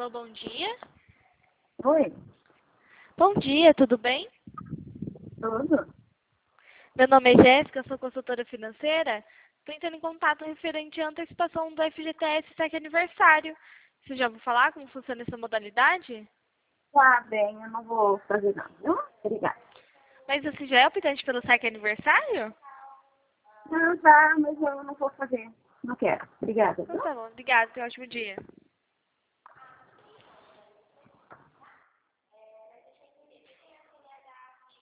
Alô, bom dia. Oi, Bom dia, tudo bem? tudo? Meu nome é Jéssica, eu sou consultora financeira. Estou entrando em contato referente à antecipação do FGTS SEC aniversário. Você já ouviu falar como funciona essa modalidade? Tá bem, eu não vou fazer não, viu? Obrigada. Mas você já é optante pelo SEC aniversário? Não, tá, mas eu não vou fazer. Não quero. Obrigada, Então viu? tá bom, obrigada, tenha um ótimo dia.